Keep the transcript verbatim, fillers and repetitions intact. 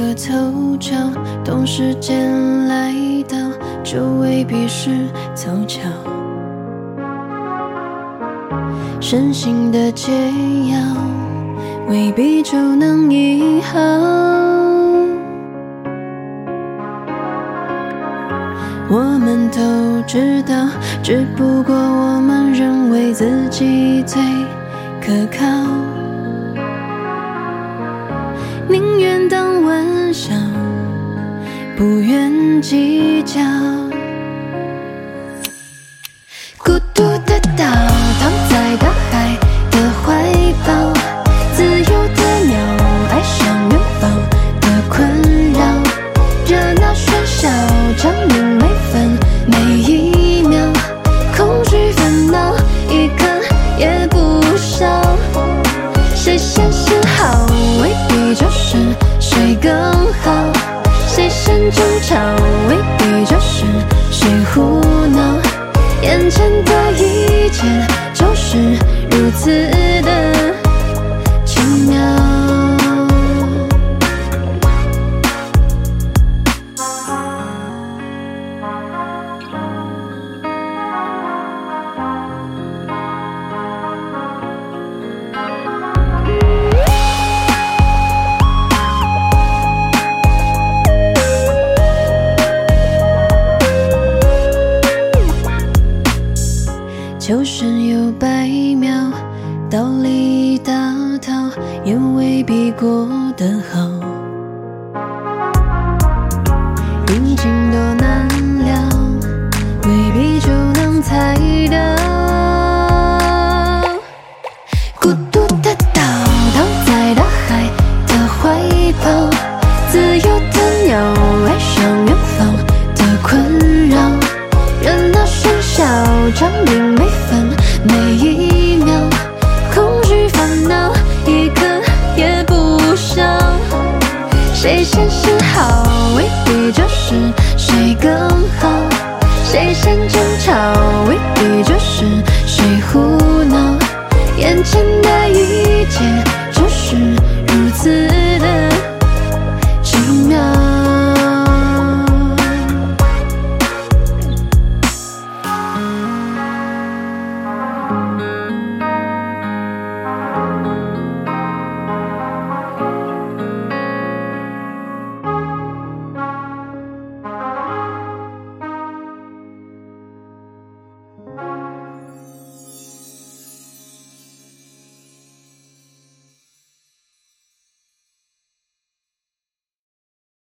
个凑巧，同时间来到，就未必是凑巧。深情的解药，未必就能医好。我们都知道，只不过我们认为自己最可靠。宁愿当玩笑，不愿计较。孤独的岛，躺在大海的怀抱，自由的鸟，爱上远方的困扰。热闹喧嚣，张明每分每一秒，空虚烦恼一刻也不少。谁先是好，未必就是谁更好；谁先争吵，未必就是谁胡闹。眼前的一切就是如此的奇妙。求生有百秒，道理一大套，也未必过得好。阴晴多难料，未必就能猜到。孤独的岛，躺在大海的怀抱，自由的鸟，爱上远方的困扰。热闹喧嚣，张明每分每一秒，空虚烦恼一刻也不少。谁先是好，未必就是谁更好；谁先争